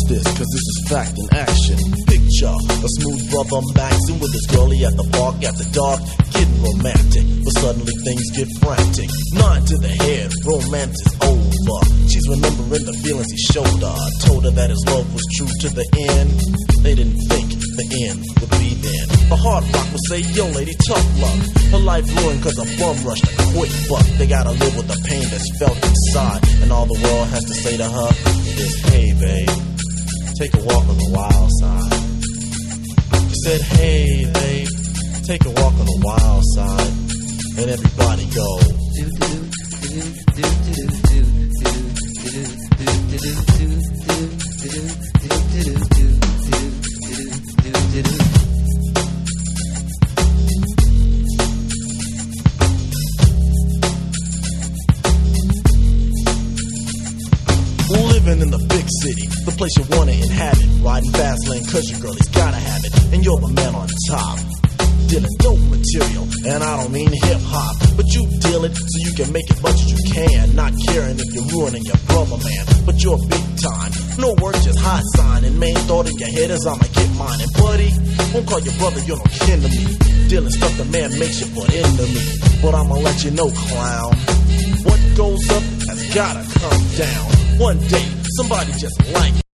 this, cause this is fact in action. Picture a smooth brother maxing with his girlie at the park after dark, getting romantic, but suddenly things get frantic. 9 to the head, romance is over. She's remembering the feelings he showed her. Told her that his love was true to the end. They didn't think the end would be then. The hard rock would say, yo lady, tough luck. Her life ruined cause a bum rushed a quick buck. They gotta live with the pain that's felt inside, and all the world has to say to her is, hey babe, take a walk on the wild side. She said, hey babe, take a walk on the wild side. And everybody go. Living in the big city, the place you wanna inhabit. Riding fast lane cause your girlie's gotta have it. And you're the man on top, dealing dope material. And I don't mean hip-hop, but you deal it so you can make as much as you can. Not caring if you're ruining your brother, man, but you're big time. No work, just hot sign. And main thought in your head is I'ma get mine. And buddy, won't call your brother, you're no kin to me. Dealing stuff the man makes you put into me. But I'ma let you know, clown, what goes up has gotta come down. One day, somebody just like